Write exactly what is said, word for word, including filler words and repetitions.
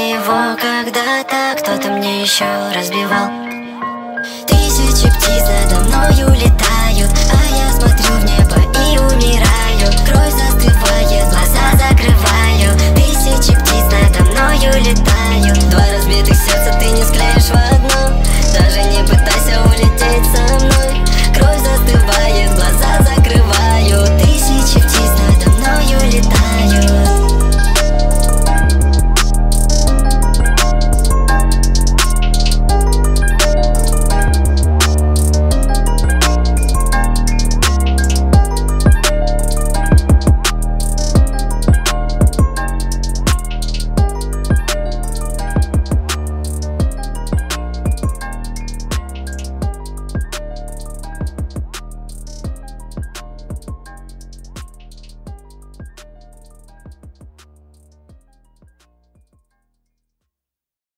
его когда-то кто-то мне еще разбивал. Тысячи птиц надо мною летают, а я смотрю в небо и умираю. Кровь застывает, глаза закрываю. Тысячи птиц надо мною летают.